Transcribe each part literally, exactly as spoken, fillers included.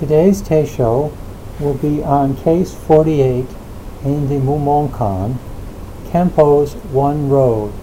Today's Teisho will be on case forty-eight in the Mumonkan, Kempo's One Road.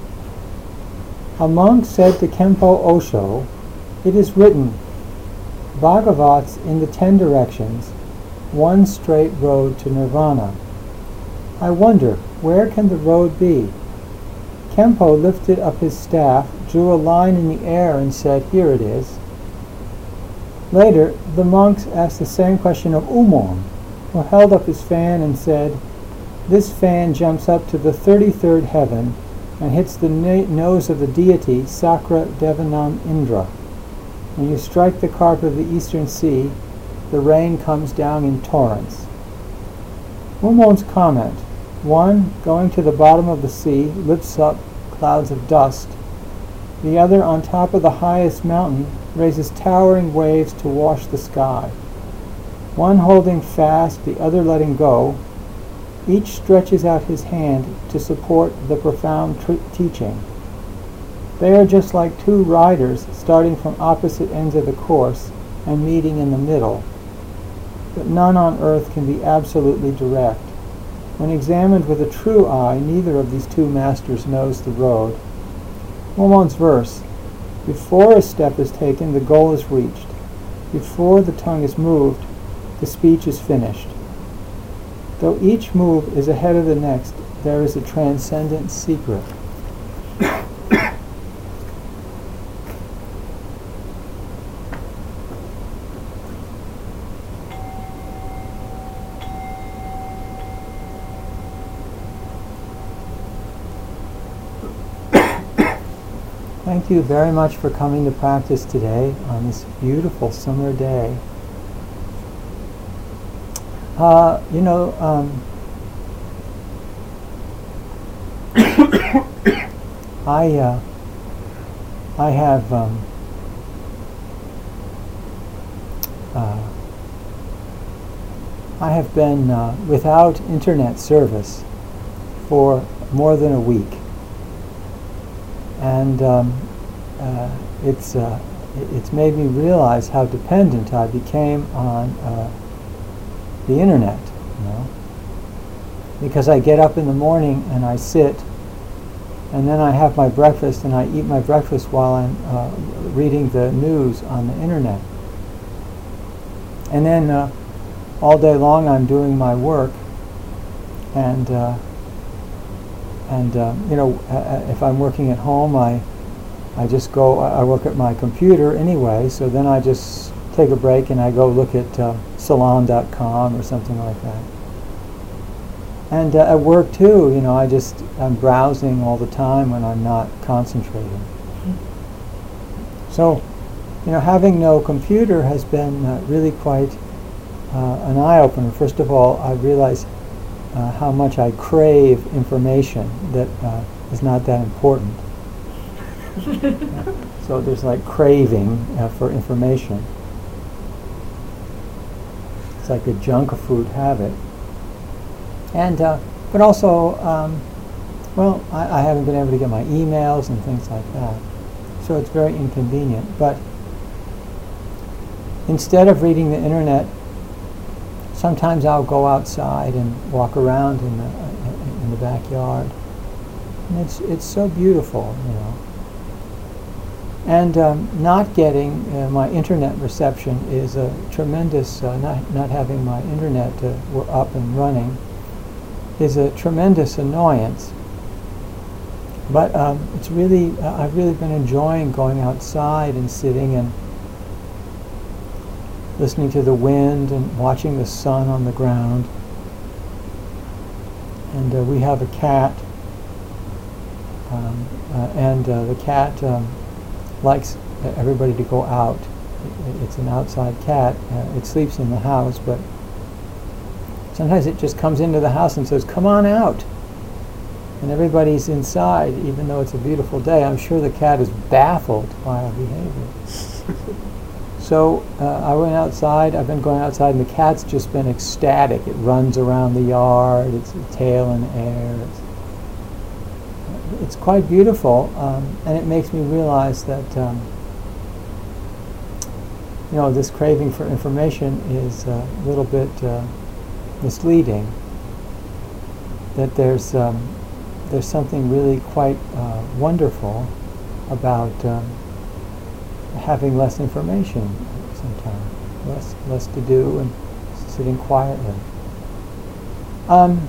A monk said to Kempo Osho, "It is written, Bhagavat's in the ten directions, one straight road to nirvana. I wonder, where can the road be?" Kempo lifted up his staff, drew a line in the air, and said, "Here it is." Later, the monks asked the same question of Umon, who held up his fan and said, "This fan jumps up to the thirty-third heaven and hits the na- nose of the deity Sakra Devanam Indra. When you strike the carp of the eastern sea, the rain comes down in torrents." Umon's comment: one, going to the bottom of the sea, lifts up clouds of dust. The other, on top of the highest mountain, raises towering waves to wash the sky. One holding fast, the other letting go. Each stretches out his hand to support the profound tr- teaching. They are just like two riders starting from opposite ends of the course and meeting in the middle. But none on earth can be absolutely direct. When examined with a true eye, neither of these two masters knows the road. Umon's verse: before a step is taken, the goal is reached. Before the tongue is moved, the speech is finished. Though each move is ahead of the next, there is a transcendent secret. Thank you very much for coming to practice today on this beautiful summer day. Uh, you know, um, I uh, I have um, uh, I have been uh, without internet service for more than a week. And um, uh, it's uh, it's made me realize how dependent I became on uh, the internet, you know, because I get up in the morning and I sit, and then I have my breakfast and I eat my breakfast while I'm uh, reading the news on the internet, and then uh, all day long I'm doing my work, and. Uh, And uh, you know, uh, if I'm working at home, I I just go. I work at my computer anyway. So then I just take a break and I go look at uh, salon dot com or something like that. And uh, at work too, you know, I just I'm browsing all the time when I'm not concentrating. So, you know, having no computer has been uh, really quite uh, an eye opener. First of all, I realized Uh, how much I crave information that uh, is not that important. So there's like craving uh, for information. It's like a junk food habit. And uh, but also, um, well, I, I haven't been able to get my emails and things like that. So it's very inconvenient. But instead of reading the internet, sometimes I'll go outside and walk around in the uh, in the backyard, and it's it's so beautiful, you know. And um, not getting uh, my internet reception is a tremendous. Uh, not not having my internet uh, up and running is a tremendous annoyance. But um, it's really uh, I've really been enjoying going outside and sitting and listening to the wind and watching the sun on the ground. And uh, we have a cat, um, uh, and uh, the cat um, likes everybody to go out. It, it's an outside cat. Uh, it sleeps in the house, but sometimes it just comes into the house and says, "Come on out." And everybody's inside, even though it's a beautiful day. I'm sure the cat is baffled by our behavior. So uh, I went outside. I've been going outside, and the cat's just been ecstatic. It runs around the yard. Its tail in the air. It's, it's quite beautiful, um, and it makes me realize that um, you know, this craving for information is a little bit uh, misleading. That there's um, there's something really quite uh, wonderful about um, having less information sometimes, less less to do and sitting quietly. Um,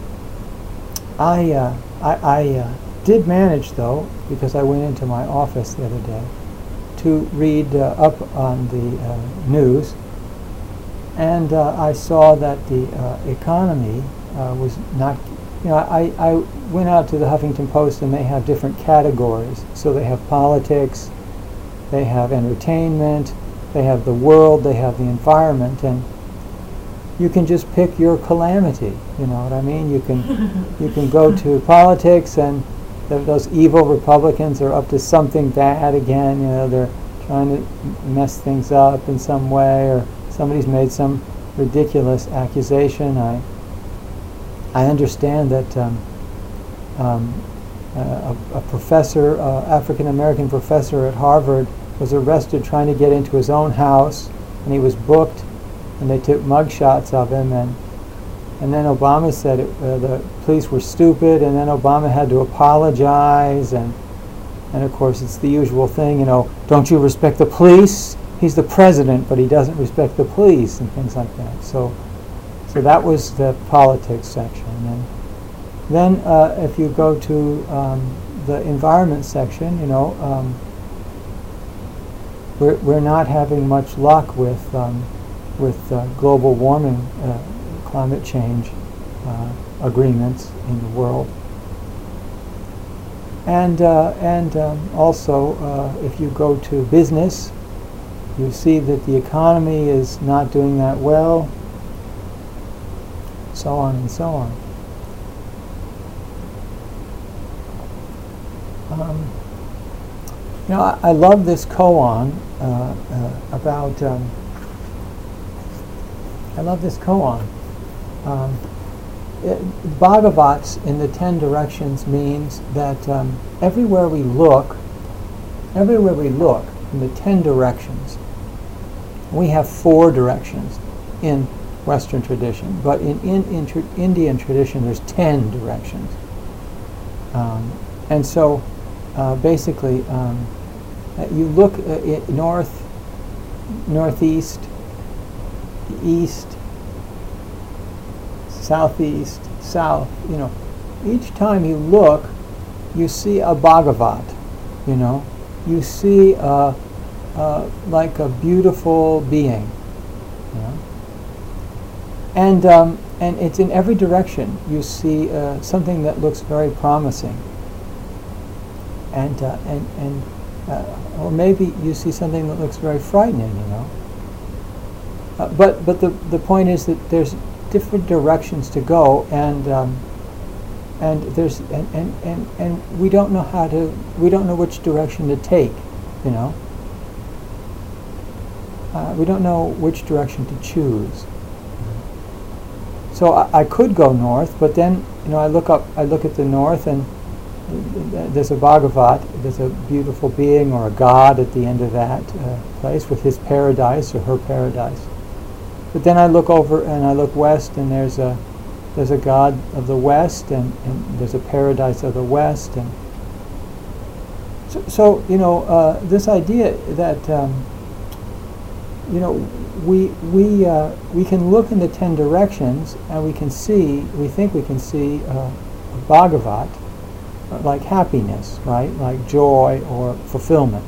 I uh, I, I uh, did manage, though, because I went into my office the other day to read uh, up on the uh, news, and uh, I saw that the uh, economy uh, was not. You know, I, I went out to the Huffington Post, and they have different categories. So they have politics, they have entertainment, they have the world, they have the environment, and you can just pick your calamity. You know what I mean? You can you can go to politics, and th- those evil Republicans are up to something bad again. You know, they're trying to m- mess things up in some way, or somebody's made some ridiculous accusation. I I understand that um, um, a, a professor, uh, African-American professor at Harvard, was arrested trying to get into his own house, and he was booked, and they took mug shots of him, and and then Obama said it, uh, the police were stupid, and then Obama had to apologize, and and of course it's the usual thing, you know, don't you respect the police? He's the president, but he doesn't respect the police, and things like that. So. So that was the politics section. And then uh, if you go to um, the environment section, you know, um, we're, we're not having much luck with, um, with uh, global warming, uh, climate change uh, agreements in the world. And, uh, and um, also, uh, if you go to business, you see that the economy is not doing that well, so on and so on. Um, you know, I, I love this koan uh, uh, about. Um, I love this koan. Um, it, Bhagavats in the ten directions means that um, everywhere we look, everywhere we look in the ten directions, we have four directions in Western tradition, but in, in, in tr- Indian tradition there's ten directions. Um, and so uh, basically um, you look uh, north, northeast, east, southeast, south, you know. Each time you look, you see a Bhagavat, you know. You see uh, uh, like a beautiful being, you know. And um, and it's in every direction. You see uh, something that looks very promising, and uh, and and uh, or maybe you see something that looks very frightening. You know. Uh, but but the the point is that there's different directions to go, and um, and there's and, and, and, and we don't know how to we don't know which direction to take. You know. Uh, we don't know which direction to choose. So I, I could go north, but then you know I look up, I look at the north, and there's a Bhagavat, there's a beautiful being or a god at the end of that uh, place with his paradise or her paradise. But then I look over and I look west, and there's a there's a god of the west, and, and there's a paradise of the west, and so, so you know uh, this idea that um, you know. We we uh, we can look in the ten directions, and we can see. We think we can see uh, a Bhagavat, uh, like happiness, right? Like joy or fulfillment.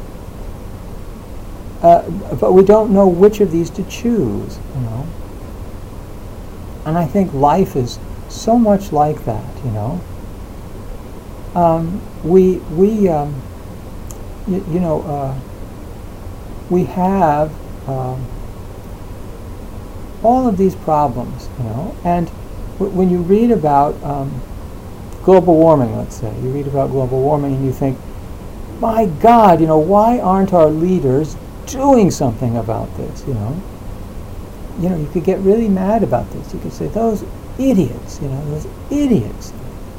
Uh, but we don't know which of these to choose, you know. And I think life is so much like that, you know. Um, we we um, y- you know uh, we have. Um, all of these problems, you know, and w- when you read about um, global warming, let's say, you read about global warming and you think, my God, you know, why aren't our leaders doing something about this, you know? You know, you could get really mad about this. You could say, those idiots, you know, those idiots.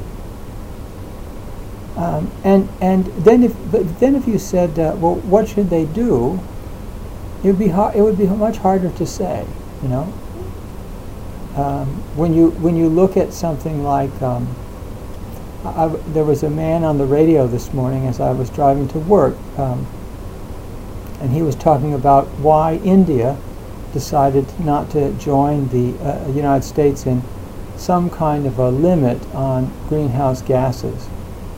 Um, and and then if but then if you said, uh, well, what should they do? it would be hard, it would be much harder to say, you know. Um, when you when you look at something like, um, I, there was a man on the radio this morning as I was driving to work, um, and he was talking about why India decided not to join the uh, United States in some kind of a limit on greenhouse gases.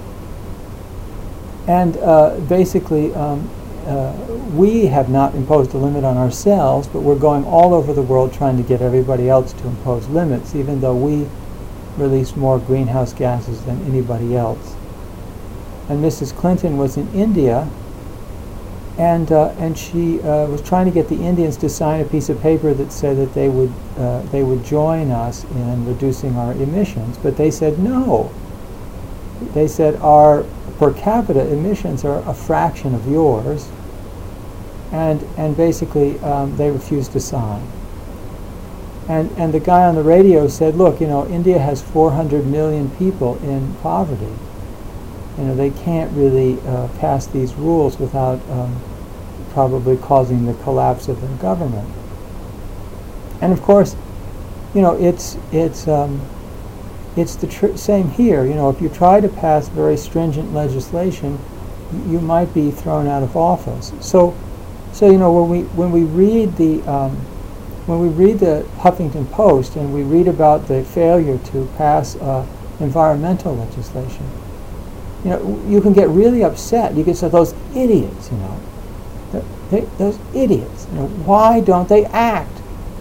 And uh, basically, um, uh, we have not imposed a limit on ourselves, but we're going all over the world trying to get everybody else to impose limits, even though we release more greenhouse gases than anybody else. And Missus Clinton was in India, and uh, and she uh, was trying to get the Indians to sign a piece of paper that said that they would uh, they would join us in reducing our emissions, but they said no. They said our per capita emissions are a fraction of yours, and and basically um, they refused to sign. And and the guy on the radio said, look, you know, India has four hundred million people in poverty. You know, they can't really uh, pass these rules without um, probably causing the collapse of their government. And of course, you know, it's it's um, it's the tr- same here. You know, if you try to pass very stringent legislation, y- you might be thrown out of office. So, so you know, when we when we read the um, when we read the Huffington Post and we read about the failure to pass uh, environmental legislation, you know, you can get really upset. You can say, those idiots, you know, they, those idiots, you know, why don't they act?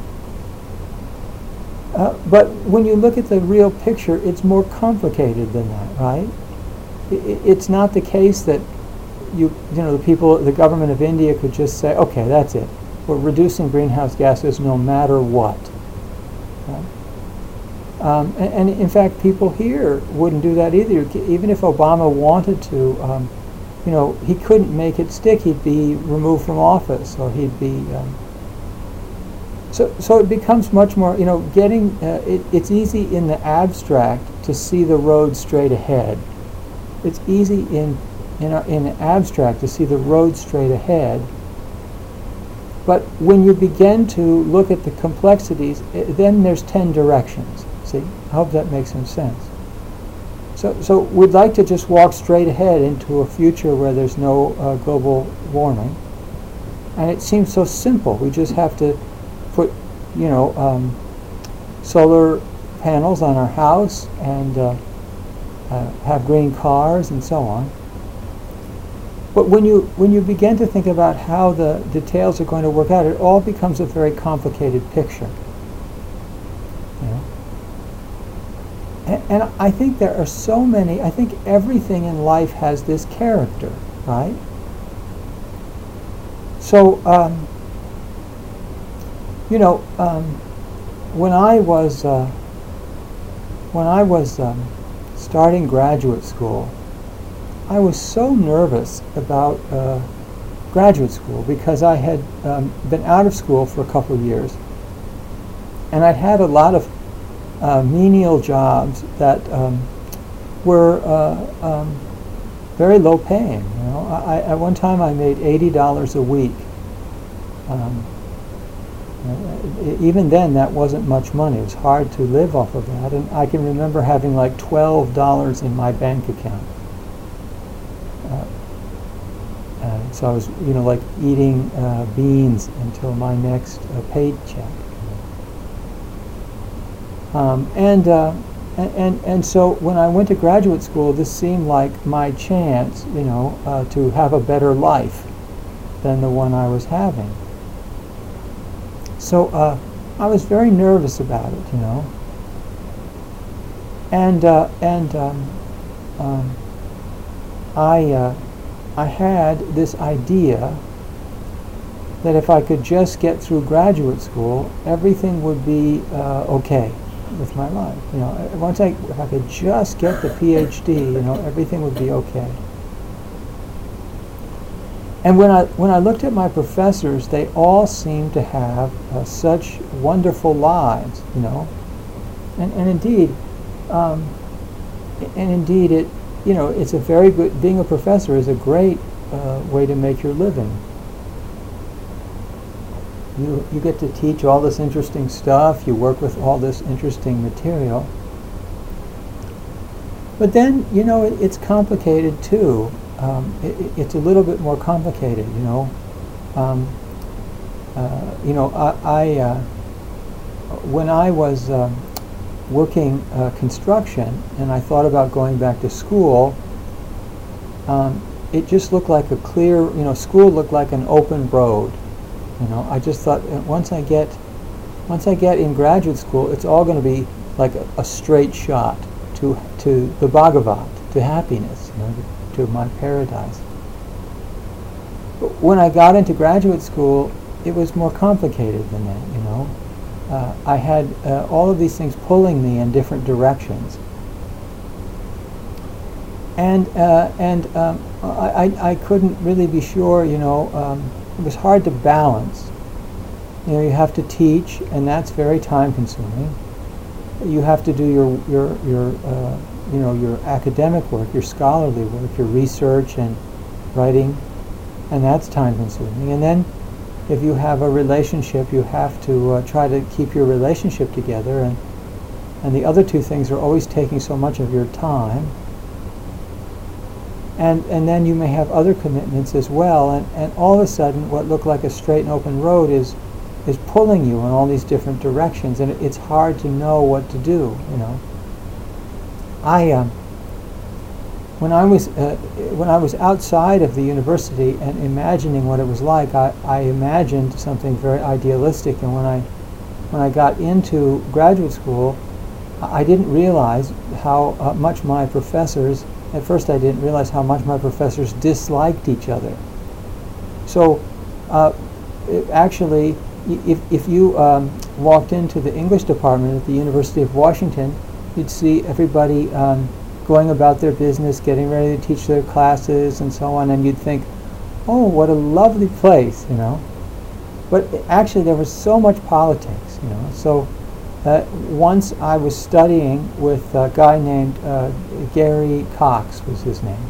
Uh, but when you look at the real picture, it's more complicated than that, right? It, it's not the case that you, you know, the people, the government of India could just say, okay, that's it. We're reducing greenhouse gases no matter what. Right? Um, and, and in fact, people here wouldn't do that either. Even if Obama wanted to, um, you know, he couldn't make it stick. He'd be removed from office, or he'd be. Um, so, so it becomes much more. You know, getting. Uh, it, it's easy in the abstract to see the road straight ahead. It's easy in, in, a, in the abstract to see the road straight ahead. But when you begin to look at the complexities, it, then there's ten directions. See, I hope that makes some sense. So, so we'd like to just walk straight ahead into a future where there's no uh, global warming, and it seems so simple. We just have to put, you know, um, solar panels on our house and uh, uh, have green cars and so on. But when you when you begin to think about how the details are going to work out, it all becomes a very complicated picture. You know? And, and I think there are so many. I think everything in life has this character, right? So, um, you know, um, when I was uh, when I was um, starting graduate school, I was so nervous about uh, graduate school because I had um, been out of school for a couple of years, and I'd had a lot of uh, menial jobs that um, were uh, um, very low paying. You know, I, at one time I made eighty dollars a week. Um, even then, that wasn't much money. It was hard to live off of that, and I can remember having like twelve dollars in my bank account. Uh, uh, so I was, you know, like eating uh, beans until my next uh, paycheck. Um, and, uh, and and and so when I went to graduate school, this seemed like my chance, you know, uh, to have a better life than the one I was having. So uh, I was very nervous about it, you know. And uh, and um, um, I uh, I had this idea that if I could just get through graduate school, everything would be uh, okay with my life. You know, once I if I could just get the P H D, you know, everything would be okay. And when I when I looked at my professors, they all seemed to have uh, such wonderful lives, you know, and and indeed, um, and indeed it. You know, it's a very good, being a professor is a great uh, way to make your living. you you get to teach all this interesting stuff. You work with all this interesting material. But then, you know, it, it's complicated too. Um, it, it's a little bit more complicated, you know. Um, uh, you know, I, I uh, when I was um, working uh, construction and I thought about going back to school, um, it just looked like a clear, you know, school looked like an open road. You know, I just thought uh, once I get, once I get in graduate school, it's all going to be like a, a straight shot to to the Bhagavat, to happiness, you know, to, to my paradise. But when I got into graduate school, it was more complicated than that. You know, uh, I had uh, all of these things pulling me in different directions, and uh, and um, I, I I couldn't really be sure. You know. Um, It was hard to balance. You know, you have to teach, and that's very time-consuming. You have to do your your your uh, you know your academic work, your scholarly work, your research and writing, and that's time-consuming. And then, if you have a relationship, you have to uh, try to keep your relationship together, and and the other two things are always taking so much of your time. And and then you may have other commitments as well, and, and all of a sudden what looked like a straight and open road is is pulling you in all these different directions, and it, it's hard to know what to do. You know, I um, when I was uh, when I was outside of the university and imagining what it was like, I, I imagined something very idealistic, and when I when I got into graduate school, I didn't realize how uh, much my professors. At first I didn't realize how much my professors disliked each other. So uh, it actually, if, if you um, walked into the English department at the University of Washington, you'd see everybody um, going about their business, getting ready to teach their classes and so on, and you'd think, oh, what a lovely place, you know. But actually there was so much politics, you know. So Uh, once I was studying with a guy named uh, Gary Cox was his name,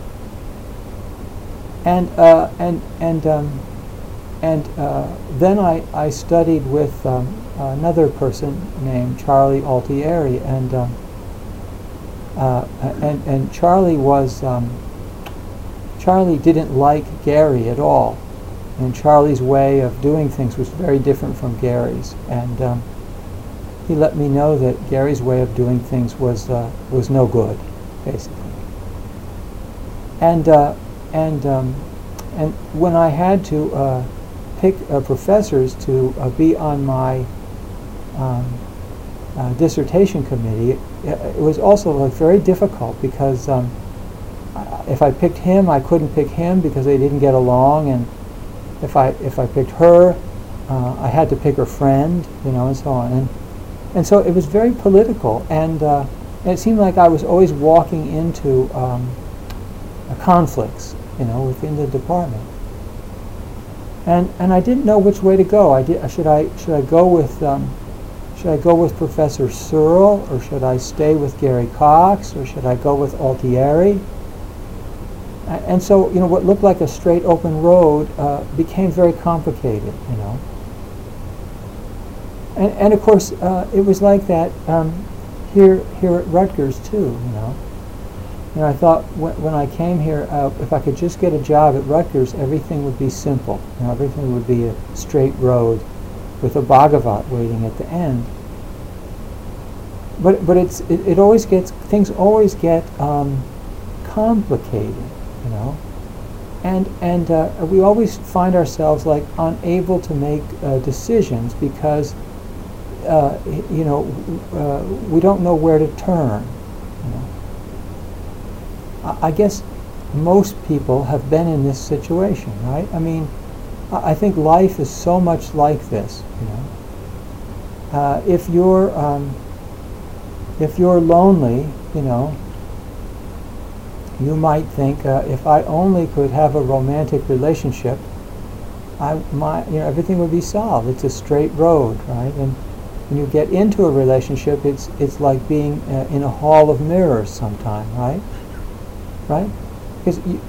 and uh, and and um, and uh, then I, I studied with um, another person named Charlie Altieri, and um, uh, and and Charlie was um, Charlie didn't like Gary at all, and Charlie's way of doing things was very different from Gary's, and um, he let me know that Gary's way of doing things was uh, was no good, basically. And uh, and um, and when I had to uh, pick uh, professors to uh, be on my um, uh, dissertation committee, it, it was also like very difficult because um, if I picked him, I couldn't pick him because they didn't get along, and if I if I picked her, uh, I had to pick her friend, you know, and so on. And And so it was very political, and, uh, and it seemed like I was always walking into um, conflicts, you know, within the department. And and I didn't know which way to go. I did. Should I should I go with um, should I go with Professor Searle, or should I stay with Gary Cox, or should I go with Altieri? And, and so, you know, what looked like a straight open road uh, became very complicated, you know. And, and of course, uh, it was like that um, here here at Rutgers too. You know, you know, I thought w when I came here, uh, if I could just get a job at Rutgers, everything would be simple. You know, everything would be a straight road with a Bhagavat waiting at the end. But but it's it, it always gets things always get um, complicated. You know, and and uh, we always find ourselves like unable to make uh, decisions because. Uh, you know, uh, we don't know where to turn. You know. I, I guess most people have been in this situation, right? I mean, I, I think life is so much like this. You know, uh, if you're um, if you're lonely, you know, you might think, uh, if I only could have a romantic relationship, I my you know everything would be solved. It's a straight road, right? And when you get into a relationship, it's it's like being uh, in a hall of mirrors sometime, right? Right? Because because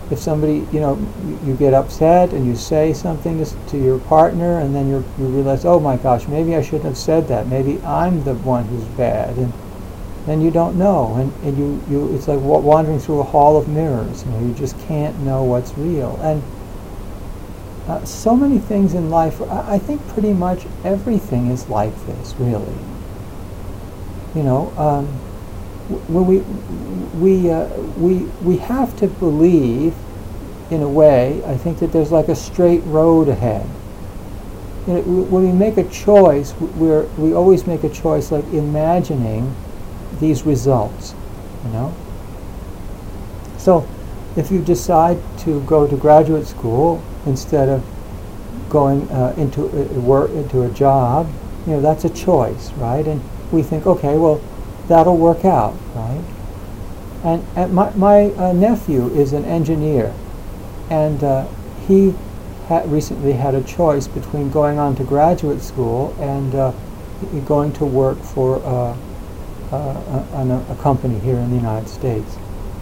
if somebody, you know, you, you get upset and you say something to, to your partner, and then you you realize, oh my gosh, maybe I shouldn't have said that. Maybe I'm the one who's bad, and then you don't know, and, and you, you it's like wa- wandering through a hall of mirrors. You know, you just can't know what's real. And uh, so many things in life, I, I think pretty much everything is like this, really. You know, um, when we we uh, we we have to believe, in a way, I think that there's like a straight road ahead. You know, when we make a choice, we're we always make a choice like imagining these results. You know. So, if you decide to go to graduate school instead of going uh, into a work into a job, you know, that's a choice, right? And we think, okay, well, that'll work out, right? And, and my, my uh, nephew is an engineer, and uh, he ha- recently had a choice between going on to graduate school and uh, going to work for uh, uh, a, a company here in the United States.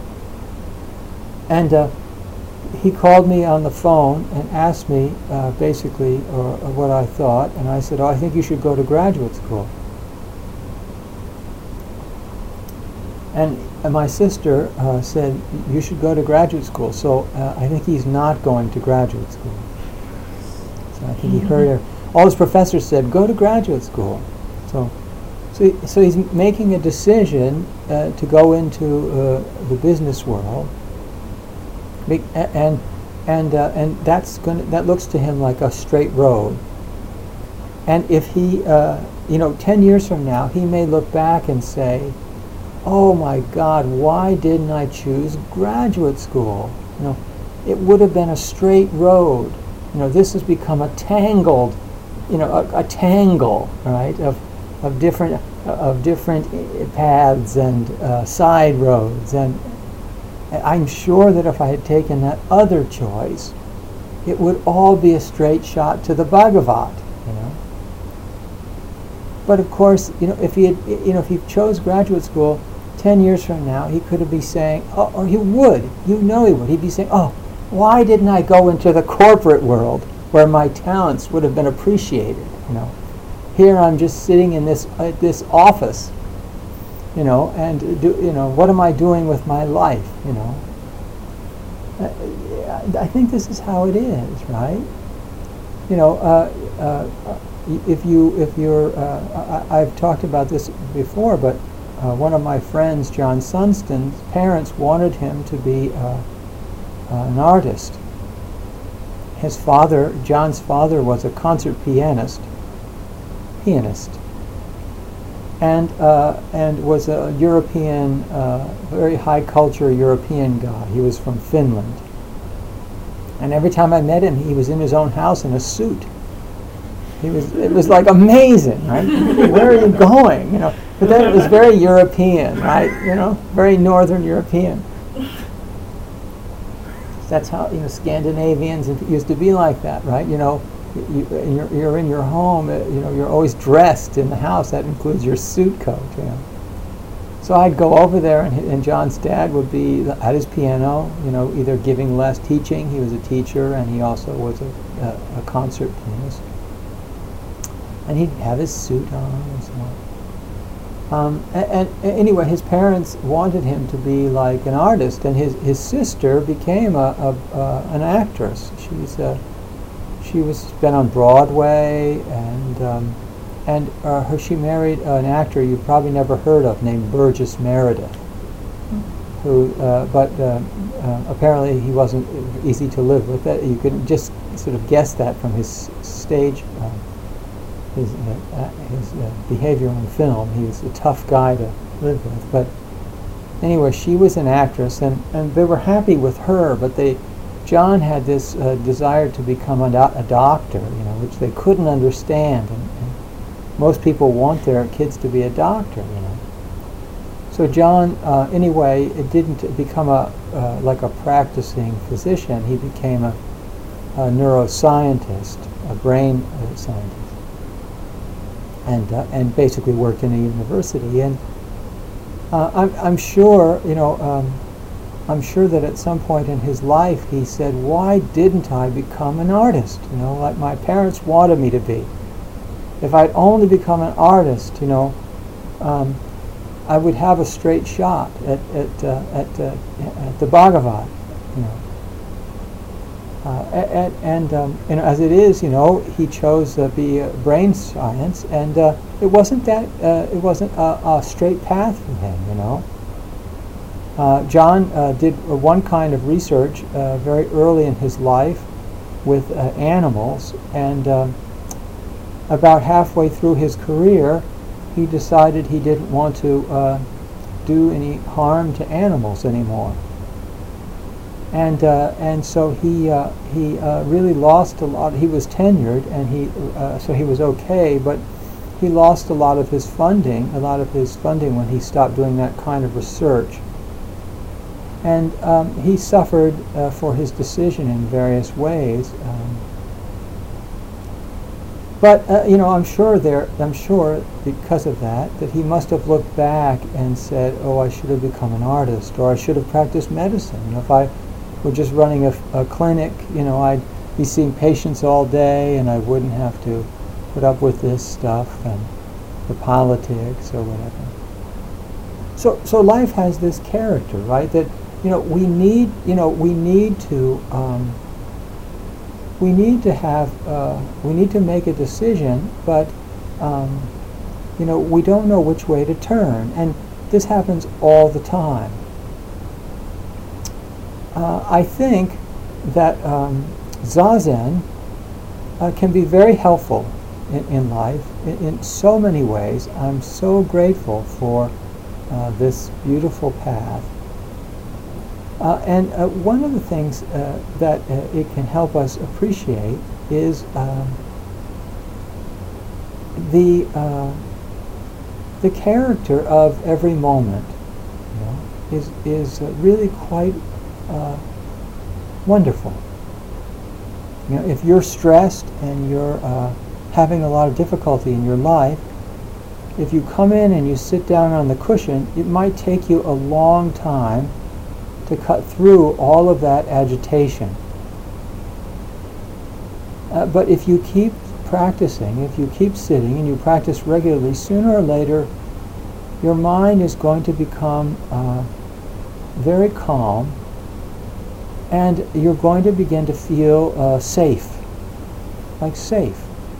And uh, he called me on the phone and asked me uh, basically uh, what I thought, and I said, oh, I think you should go to graduate school. And, and my sister uh, said, you should go to graduate school. So uh, I think he's not going to graduate school. So I think he heard her. All his professors said, go to graduate school. So so, he, so he's making a decision uh, to go into uh, the business world. Be- and and uh, and that's going that looks to him like a straight road. And if he, uh, you know, ten years from now, he may look back and say, oh my God, why didn't I choose graduate school? You know, it would have been a straight road. You know, this has become a tangled, you know, a, a tangle, right, of of different uh, of different paths and uh, side roads. And I'm sure that if I had taken that other choice, it would all be a straight shot to the Bhagavat. You know. But of course, you know, if he had, you know, if he chose graduate school, ten years from now, he could be saying, oh, or he would, you know he would, he'd be saying, oh, why didn't I go into the corporate world where my talents would have been appreciated, you know? Here I'm just sitting in this uh, this office, you know, and do, you know, what am I doing with my life, you know? Uh, I think this is how it is, right? You know, uh, uh, if you if you're, uh, I, I've talked about this before, but uh, one of my friends, John Sunston's parents wanted him to be uh, uh, an artist. His father, John's father, was a concert pianist, pianist, and uh, and was a European, uh, very high culture European guy. He was from Finland, and every time I met him, he was in his own house in a suit. He was, it was like amazing, right? Where are you going? You know, but then it was very European, right? You know, very Northern European. That's how, you know, Scandinavians used to be like that, right? You know, you, you're, you're in your home, uh, you know, you're always dressed in the house. That includes your suit coat, you know. So I'd go over there, and, and John's dad would be at his piano, you know, either giving less teaching. He was a teacher, and he also was a, a, a concert pianist. And he'd have his suit on and so on. Um, and, and anyway, his parents wanted him to be like an artist, and his, his sister became a, a uh, an actress. She's a, she was been on Broadway, and um, and uh, her she married an actor you've probably never heard of named Burgess Meredith, mm-hmm. who uh, but uh, uh, apparently he wasn't easy to live with. That you could just sort of guess that from his stage. Uh, his uh, his uh, behavior on film. He was a tough guy to live with. But anyway, she was an actress, and, and they were happy with her, but they, John had this uh, desire to become a, do- a doctor, you know, which they couldn't understand. And, and most people want their kids to be a doctor, you know. So John, uh, anyway, it didn't become a uh, like a practicing physician. He became a, a neuroscientist, a brain uh, scientist. And uh, and basically worked in a university, and uh, I'm I'm sure you know um, I'm sure that at some point in his life he said, why didn't I become an artist? You know, like my parents wanted me to be. If I'd only become an artist, you know, um, I would have a straight shot at at uh, at, uh, at the Bhagavat, you know. Uh, and and, um, and as it is, you know, he chose uh, be uh, brain science, and uh, it wasn't that uh, it wasn't a, a straight path for him, you know. Uh, John uh, did uh, one kind of research uh, very early in his life with uh, animals, and um, about halfway through his career, he decided he didn't want to uh, do any harm to animals anymore. And uh, and so he uh, he uh, really lost a lot. He was tenured, and he uh, so he was okay, but he lost a lot of his funding, a lot of his funding when he stopped doing that kind of research. And um, he suffered uh, for his decision in various ways. Um, but uh, you know, I'm sure there, I'm sure because of that, that he must have looked back and said, "Oh, I should have become an artist, or I should have practiced medicine. You know, if I were just running a, a clinic, you know, I'd be seeing patients all day, and I wouldn't have to put up with this stuff and the politics or whatever." So, so life has this character, right? That you know, we need, you know, we need to, um, we need to have, uh, we need to make a decision, but, um, you know, we don't know which way to turn, and this happens all the time. Uh, I think that um, Zazen uh, can be very helpful in, in life in, in so many ways. I'm so grateful for uh, this beautiful path. Uh, and uh, one of the things uh, that uh, it can help us appreciate is um, the uh, the character of every moment. You know, is is uh, really quite uh, wonderful. You know, if you're stressed and you're uh, having a lot of difficulty in your life, if you come in and you sit down on the cushion, it might take you a long time to cut through all of that agitation. Uh, but if you keep practicing, if you keep sitting and you practice regularly, sooner or later your mind is going to become uh, very calm, and you're going to begin to feel uh, safe, like safe.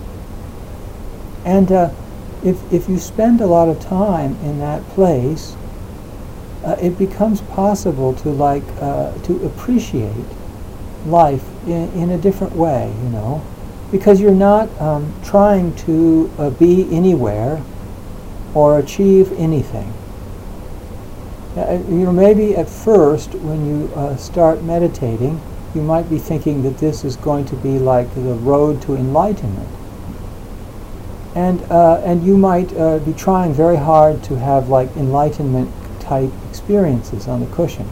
And uh, if, if you spend a lot of time in that place, Uh, it becomes possible to like uh, to appreciate life in, in a different way, you know, because you're not um, trying to uh, be anywhere or achieve anything. Uh, you know, maybe at first when you uh, start meditating, you might be thinking that this is going to be like the road to enlightenment, and uh, and you might uh, be trying very hard to have like enlightenment type experiences on the cushion.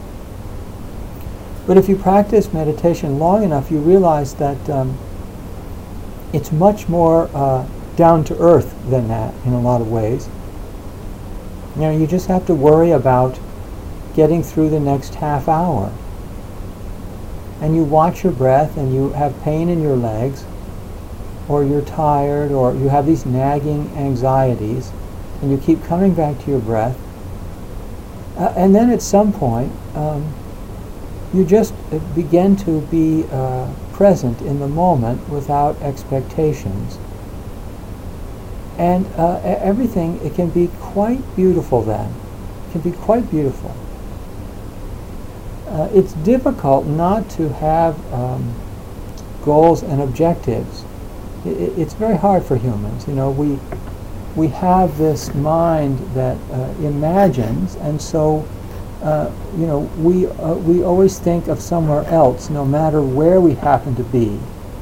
But if you practice meditation long enough, you realize that um, it's much more uh, down to earth than that in a lot of ways. You know, you just have to worry about getting through the next half hour. And you watch your breath, and you have pain in your legs, or you're tired, or you have these nagging anxieties, and you keep coming back to your breath. Uh, and then at some point, um, you just uh, begin to be uh, present in the moment without expectations. And uh, everything, it can be quite beautiful then. It can be quite beautiful. Uh, it's difficult not to have um, goals and objectives. It, it's very hard for humans. You know, we we have this mind that uh, imagines, and so uh, you know we uh, we always think of somewhere else, no matter where we happen to be.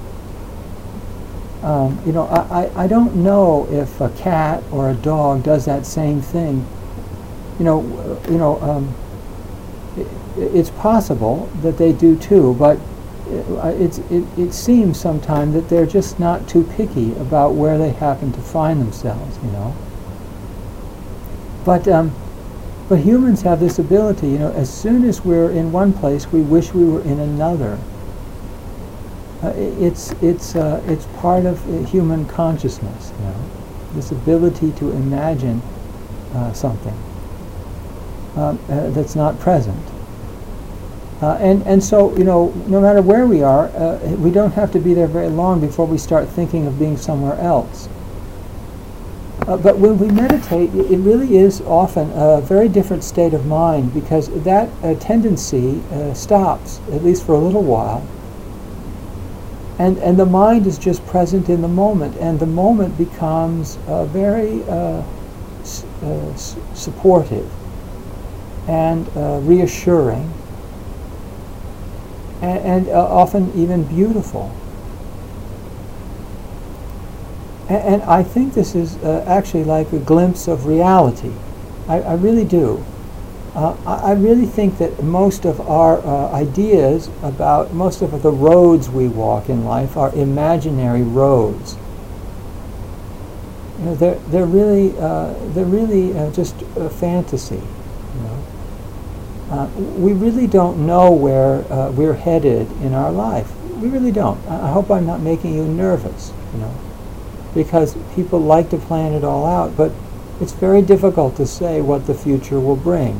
Um, you know, I, I, I don't know if a cat or a dog does that same thing. You know, uh, you know, um, it, it's possible that they do too, but it, it's, it, it seems sometimes that they're just not too picky about where they happen to find themselves, you know. But um, But humans have this ability, you know, as soon as we're in one place, we wish we were in another. Uh, it's it's uh, it's part of uh, human consciousness, you know, this ability to imagine uh, something um, uh, that's not present. Uh, and and so, you know, no matter where we are, uh, we don't have to be there very long before we start thinking of being somewhere else. Uh, but when we meditate, it, it really is often a very different state of mind, because that uh, tendency uh, stops, at least for a little while. And and the mind is just present in the moment, and the moment becomes uh, very uh, s- uh, s- supportive and uh, reassuring, and, and uh, often even beautiful. And, and I think this is uh, actually like a glimpse of reality. I, I really do. Uh, I, I really think that most of our uh, ideas about most of the roads we walk in life are imaginary roads. You know, they're they're really uh, they're really uh, just a fantasy. You know, uh, we really don't know where uh, we're headed in our life. We really don't. I, I hope I'm not making you nervous. You know, because people like to plan it all out, but it's very difficult to say what the future will bring.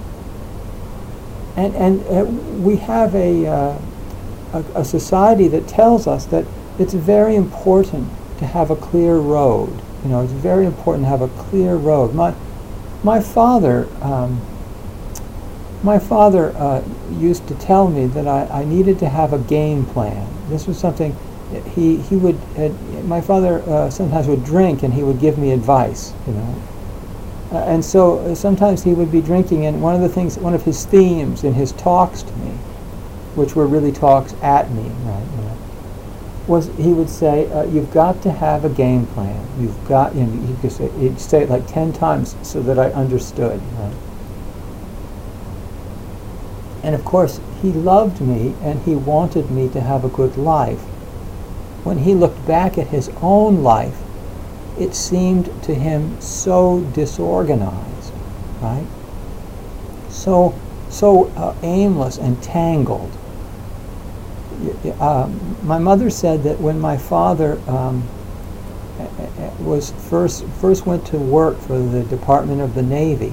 And and uh, we have a, uh, a a society that tells us that it's very important to have a clear road. You know, it's very important to have a clear road. My my father um, my father uh, used to tell me that I, I needed to have a game plan. This was something he he would. Uh, my father uh, sometimes would drink, and he would give me advice. You know. Uh, and so uh, sometimes he would be drinking, and one of the things, one of his themes in his talks to me, which were really talks at me, right, you know, was he would say, uh, "You've got to have a game plan. You've got." You know, he could say, he'd say it like ten times so that I understood. Right? And of course, he loved me, and he wanted me to have a good life. When he looked back at his own life, it seemed to him so disorganized, right? So, so uh, aimless and tangled. Uh, my mother said that when my father um, was first first went to work for the Department of the Navy,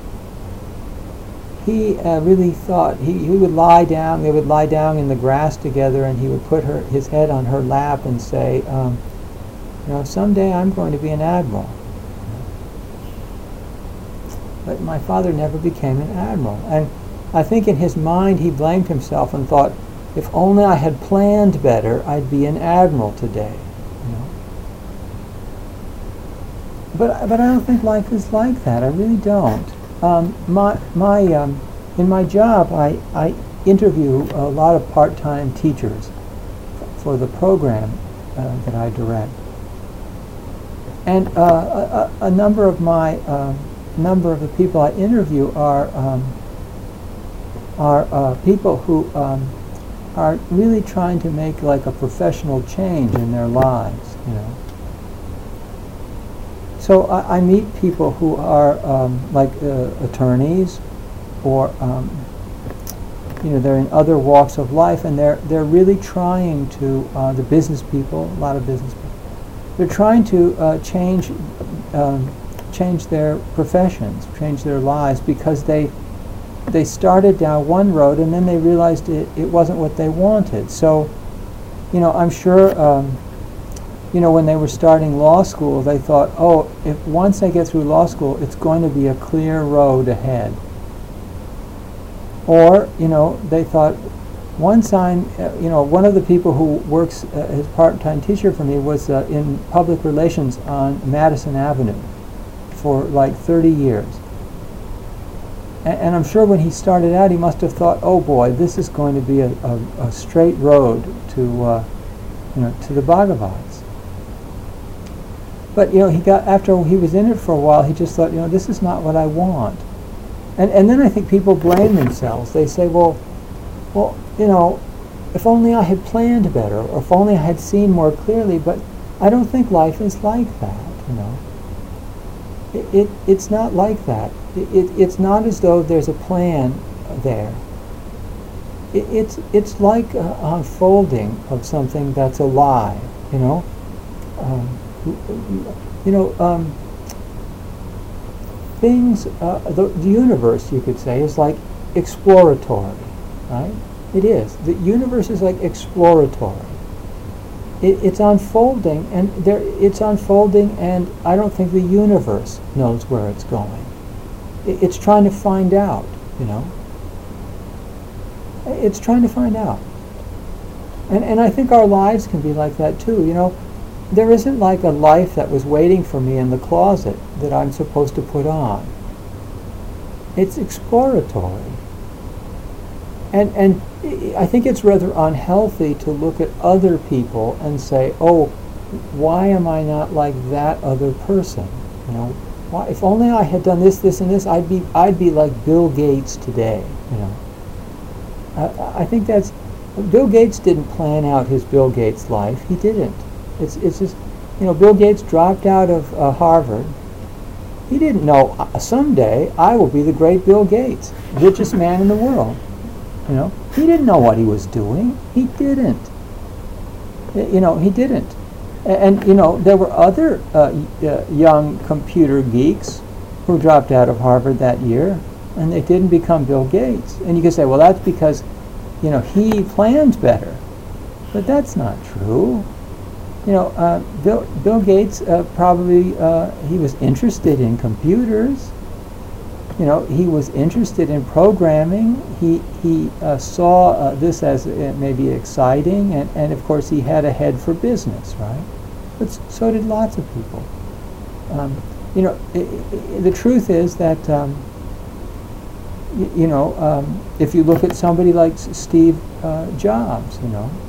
he uh, really thought he, he would lie down. They would lie down in the grass together, and he would put her his head on her lap and say, Um, You know, someday I'm going to be an admiral. But my father never became an admiral. And I think in his mind he blamed himself and thought, if only I had planned better, I'd be an admiral today. You know? But but I don't think life is like that. I really don't. Um, my my um, in my job, I I interview a lot of part-time teachers f- for the program uh, that I direct. And uh, a, a number of my uh, number of the people I interview are um, are uh, people who um, are really trying to make like a professional change in their lives, you know. So I, I meet people who are um, like uh, attorneys, or um, you know, they're in other walks of life, and they're they're really trying to uh, the business people, a lot of business people. They're trying to uh, change um, change their professions, change their lives, because they they started down one road and then they realized it, it wasn't what they wanted. So, you know, I'm sure, um, you know, when they were starting law school, they thought, oh, if once I get through law school, it's going to be a clear road ahead. Or, you know, they thought, once I'm, uh, you know, one of the people who works uh, as part-time teacher for me was uh, in public relations on Madison Avenue for like thirty years. A- and I'm sure when he started out, he must have thought, oh boy, this is going to be a, a, a straight road to, uh, you know, to the Bhagavats. But, you know, he got, after he was in it for a while, he just thought, you know, this is not what I want. And and then I think people blame themselves. They say, well, well, you know, if only I had planned better, or if only I had seen more clearly. But I don't think life is like that, you know. It, it it's not like that. It, it it's not as though there's a plan there. It, it's it's like an unfolding of something that's alive. You know. Um, you know. Um, things. Uh, the, the universe, you could say, is like exploratory, right? It is. The universe is like exploratory. It, it's unfolding, and there it's unfolding, and I don't think the universe knows where it's going. It, it's trying to find out, you know. It's trying to find out. And and I think our lives can be like that too, you know. There isn't like a life that was waiting for me in the closet that I'm supposed to put on. It's exploratory. And and I think it's rather unhealthy to look at other people and say, "Oh, why am I not like that other person?" You know, why, if only I had done this, this, and this, I'd be I'd be like Bill Gates today. You know, I, I think that's Bill Gates didn't plan out his Bill Gates life. He didn't. It's it's just, you know, Bill Gates dropped out of uh, Harvard. He didn't know uh, someday I will be the great Bill Gates, richest man in the world. You know, he didn't know what he was doing. He didn't. You know, he didn't. And, and you know, there were other uh, uh, young computer geeks who dropped out of Harvard that year, and they didn't become Bill Gates. And you could say, well, that's because, you know, he planned better. But that's not true. You know, uh, Bill, Bill Gates uh, probably, uh, he was interested in computers. You know, he was interested in programming. He he uh, saw uh, this as uh, maybe exciting, and, and of course he had a head for business, right? But s- so did lots of people. Um, you know, I, I, the truth is that, um, y- you know, um, if you look at somebody like S- Steve uh, Jobs, you know,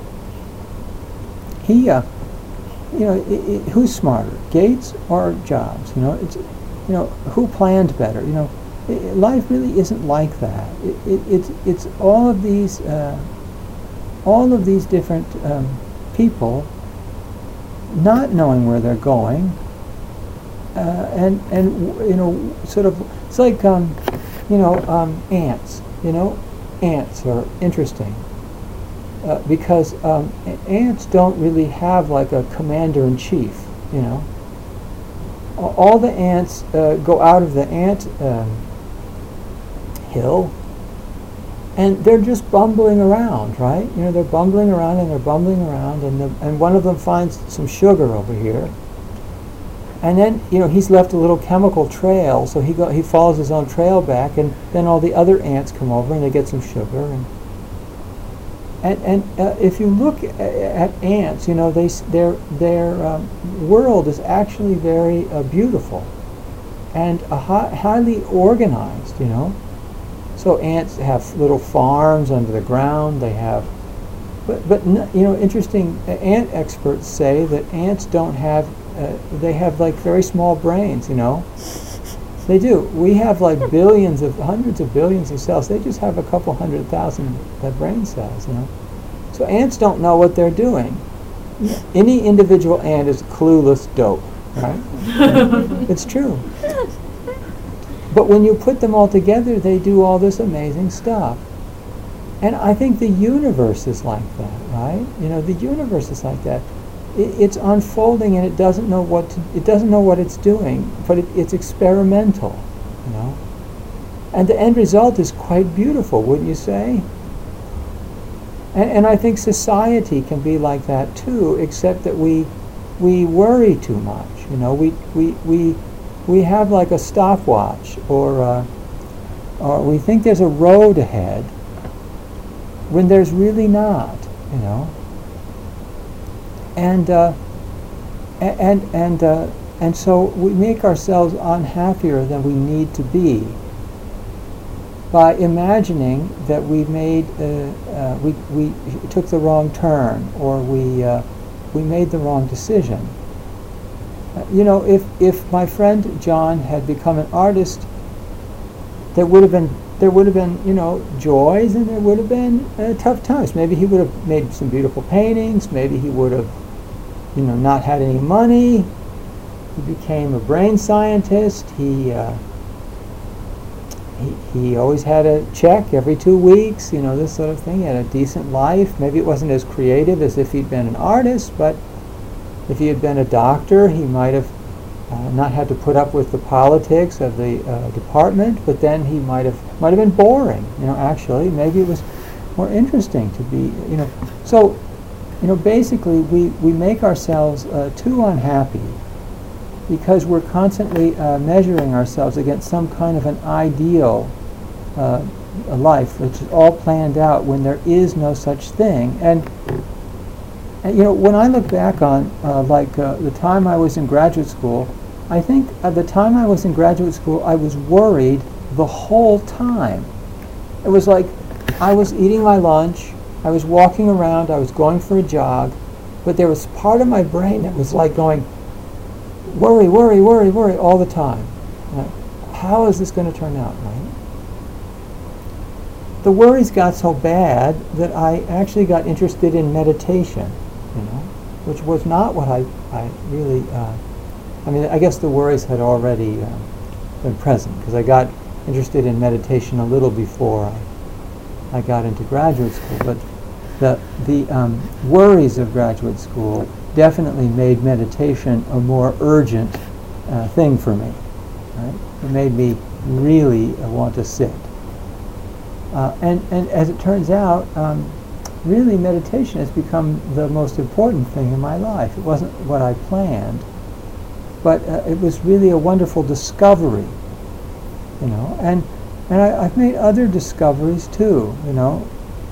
he, uh, you know, I, I, who's smarter, Gates or Jobs? You know, it's, you know, who planned better? You know. Life really isn't like that. It, it, it's it's all of these uh, all of these different um, people not knowing where they're going, uh, and and you know, sort of, it's like um, you know um, ants. You know, ants are interesting uh, because um, ants don't really have like a commander in chief. You know, all the ants uh, go out of the ant Um, hill, and they're just bumbling around, right? You know, they're bumbling around and they're bumbling around, and the, and one of them finds some sugar over here, and then, you know, he's left a little chemical trail, so he go he follows his own trail back, and then all the other ants come over and they get some sugar, and and and uh, if you look at, at ants, you know, they s- their their um, world is actually very uh, beautiful and uh, hi- highly organized, you know. So ants have little farms under the ground. They have, but but n- you know, interesting. Uh, ant experts say that ants don't have. Uh, they have like very small brains. You know, they do. We have like billions of, hundreds of billions of cells. They just have a couple hundred thousand uh, brain cells. You know, so ants don't know what they're doing. Any individual ant is clueless dope, right? It's true. But when you put them all together, they do all this amazing stuff. And I think the universe is like that, right? You know, the universe is like that. It, it's unfolding, and it doesn't know what to, it doesn't know what it's doing, but it, it's experimental, you know. And the end result is quite beautiful, wouldn't you say? And, and I think society can be like that too, except that we we worry too much. You know, we we we. We have like a stopwatch, or uh, or we think there's a road ahead when there's really not, you know. And uh, and and uh, and so we make ourselves unhappier than we need to be by imagining that we made uh, uh, we we took the wrong turn, or we uh, we made the wrong decision. You know, if, if my friend John had become an artist, there would have been there would have been you know joys, and there would have been uh, tough times. Maybe he would have made some beautiful paintings. Maybe he would have you know not had any money. he became a brain scientist. He, uh, he he always had a check every two weeks, you know, this sort of thing. He had a decent life. Maybe it wasn't as creative as if he'd been an artist, but if he had been a doctor, he might have uh, not had to put up with the politics of the uh, department, but then he might have might have been boring, you know, actually. Maybe it was more interesting to be, you know. So, you know, basically we, we make ourselves uh, too unhappy because we're constantly uh, measuring ourselves against some kind of an ideal uh, a life, which is all planned out when there is no such thing. And, and you know, when I look back on uh, like uh, the time I was in graduate school, I think at the time I was in graduate school, I was worried the whole time. It was like I was eating my lunch, I was walking around, I was going for a jog, but there was part of my brain that was like going, worry, worry, worry, worry all the time. Right? How is this going to turn out, right? The worries got so bad that I actually got interested in meditation, you know, which was not what I, I really, uh, I mean, I guess the worries had already uh, been present, because I got interested in meditation a little before I, I got into graduate school, but the, the um, worries of graduate school definitely made meditation a more urgent uh, thing for me. Right? It made me really uh, want to sit. Uh, and, and as it turns out, um, really meditation has become the most important thing in my life. It wasn't what I planned, but uh, it was really a wonderful discovery, you know. And and I, I've made other discoveries too, you know.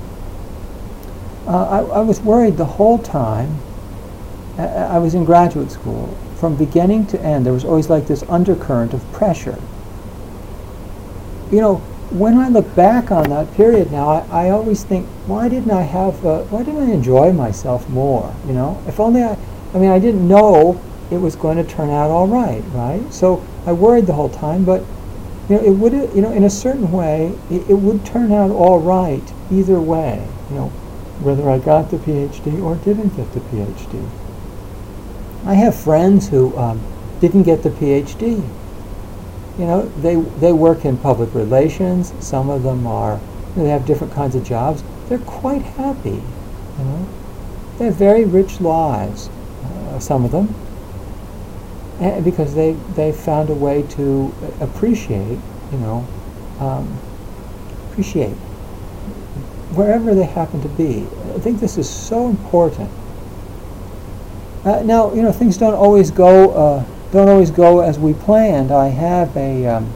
Uh, I, I was worried the whole time. I, I was in graduate school. From beginning to end, there was always like this undercurrent of pressure. You know, when I look back on that period now, I, I always think, why didn't I have, uh, why didn't I enjoy myself more, you know? If only I, I mean, I didn't know it was going to turn out all right, right? So I worried the whole time, but, you know, it would, you know, in a certain way, it, it would turn out all right either way, you know, whether I got the PhD or didn't get the PhD. I have friends who um, didn't get the PhD. You know, they they work in public relations. Some of them are, you know, they have different kinds of jobs. They're quite happy. You know, they have very rich lives. Uh, some of them, and because they they found a way to appreciate, you know, um, appreciate wherever they happen to be. I think this is so important. Uh, now, you know, things don't always go. Uh, don't always go as we planned. I have a um,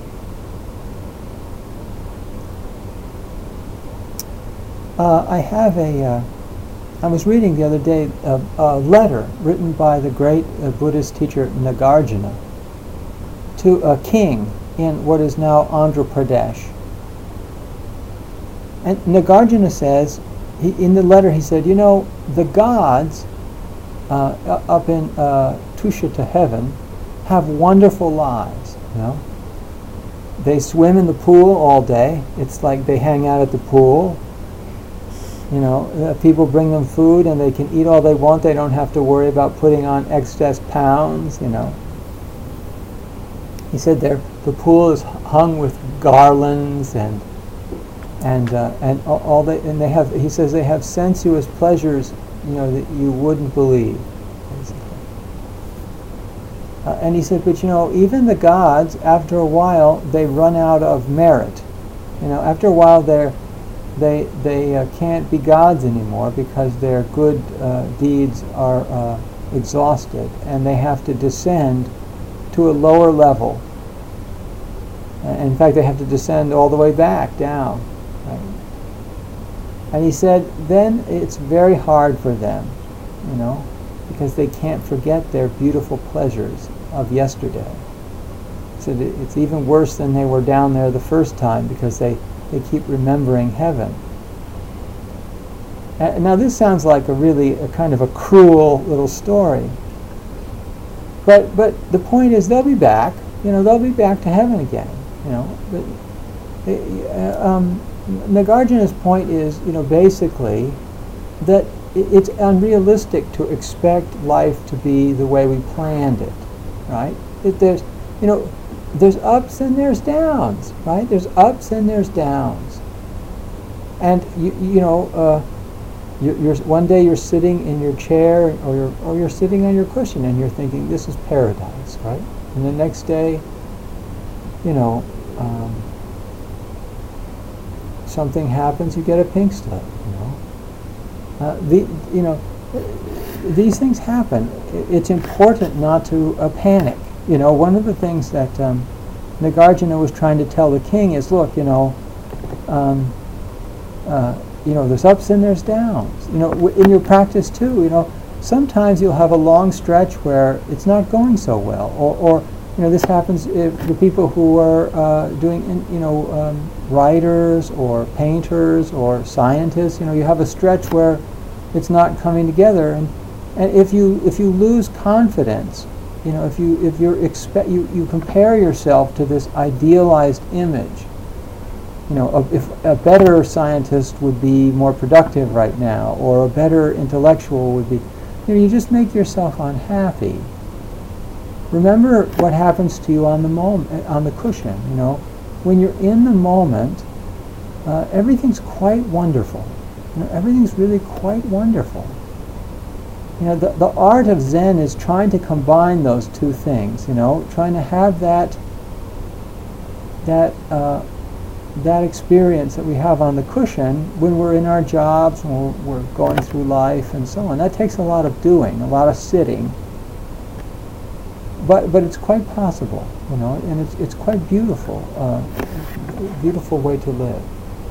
uh, I have a uh, I was reading the other day a, a letter written by the great uh, Buddhist teacher Nagarjuna to a king in what is now Andhra Pradesh. And Nagarjuna says, he, in the letter he said, you know, the gods uh, up in uh, Tushita heaven have wonderful lives, you know. They swim in the pool all day. It's like they hang out at the pool. You know, uh, people bring them food and they can eat all they want. They don't have to worry about putting on excess pounds, you know. He said there the pool is hung with garlands and and uh, and all, all they and they have. He says they have sensuous pleasures, you know, that you wouldn't believe. Uh, and he said, but you know, even the gods, after a while, they run out of merit. You know, after a while, they're, they they uh, can't be gods anymore because their good uh, deeds are uh, exhausted, and they have to descend to a lower level. Uh, in fact, they have to descend all the way back down. Right? And he said, then it's very hard for them, you know, because they can't forget their beautiful pleasures of yesterday. So it's even worse than they were down there the first time because they, they keep remembering heaven. And now this sounds like a really a kind of a cruel little story. But but the point is they'll be back. You know, they'll be back to heaven again. You know, but, uh, um, Nagarjuna's point is, you know, basically that it's unrealistic to expect life to be the way we planned it. right? It, there's, you know, there's ups and there's downs, right? There's ups and there's downs. And you, you know, uh, you, you're one day you're sitting in your chair, or you're, or you're sitting on your cushion, and you're thinking, this is paradise, right? And the next day, you know, um, something happens, you get a pink slip, you know. Uh, the, you know, these things happen. It's important not to uh, panic. You know, one of the things that um, Nagarjuna was trying to tell the king is, look, you know, um, uh, you know, there's ups and there's downs. You know, w- in your practice too, you know, sometimes you'll have a long stretch where it's not going so well, or, or you know, this happens if the people who are uh, doing, in, you know, um, writers or painters or scientists. You know, you have a stretch where it's not coming together, and and if you if you lose confidence, you know, if you if you're expect you, you compare yourself to this idealized image. You know, a, if a better scientist would be more productive right now, or a better intellectual would be, you know, you just make yourself unhappy. Remember what happens to you on the moment, on the cushion. You know, when you're in the moment, uh, everything's quite wonderful. You know, everything's really quite wonderful. You know, the the art of Zen is trying to combine those two things. You know, trying to have that that uh, that experience that we have on the cushion when we're in our jobs, when we're, we're going through life, and so on. That takes a lot of doing, a lot of sitting. But but it's quite possible, you know, and it's it's quite beautiful, uh, beautiful way to live.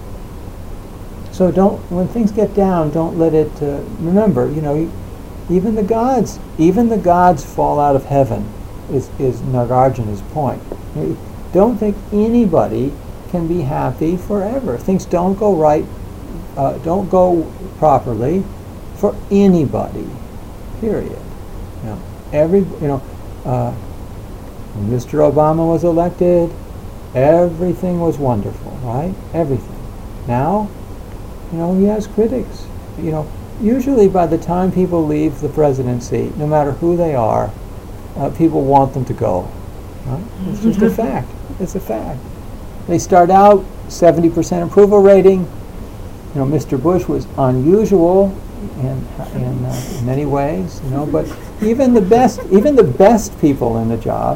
So don't, when things get down, don't let it. Uh, remember, you know, even the gods, even the gods fall out of heaven. Is is Nagarjuna's point? You know, don't think anybody can be happy forever. Things don't go right, uh, don't go properly for anybody. Period. You know, every you know. Uh, when Mister Obama was elected, everything was wonderful, right? Everything. Now, you know, he has critics. You know, usually by the time people leave the presidency, no matter who they are, uh, people want them to go. Right? It's just a fact. It's a fact. They start out seventy percent approval rating. You know, Mister Bush was unusual in in, uh, in many ways, you know, but even the best, even the best people in the job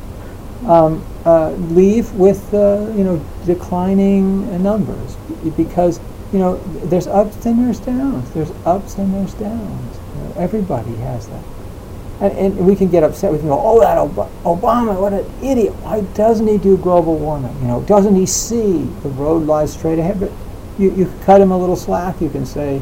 um, uh, leave with uh, you know, declining uh, numbers, because you know, there's ups and there's downs. There's ups and there's downs. You know, everybody has that, and, and we can get upset with, you know, oh, that Ob- Obama, what an idiot! Why doesn't he do global warming? You know, doesn't he see the road lies straight ahead? But you you cut him a little slack. You can say,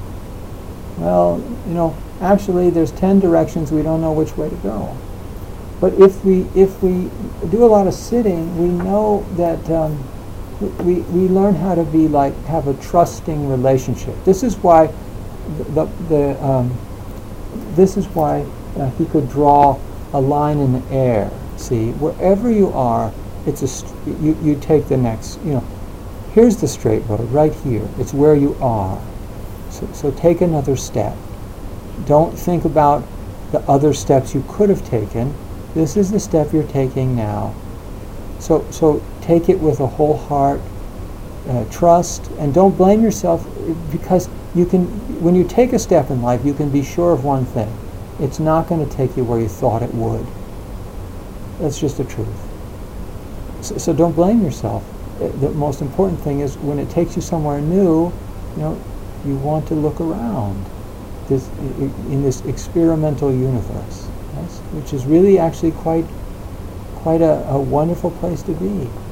well, you know, actually there's ten directions, we don't know which way to go. But if we if we do a lot of sitting, we know that um, we we learn how to be like, have a trusting relationship. This is why the the um, this is why uh, he could draw a line in the air. See, wherever you are, it's a st- you you take the next. You know, here's the straight road right here. It's where you are. So, so take another step. Don't think about the other steps you could have taken. This is the step you're taking now. So, so take it with a whole heart, uh, trust, and don't blame yourself, because you can. When you take a step in life, you can be sure of one thing: it's not going to take you where you thought it would. That's just the truth. So, so don't blame yourself. The most important thing is, when it takes you somewhere new, you know, you want to look around this in this experimental universe, yes, which is really actually quite quite a, a wonderful place to be.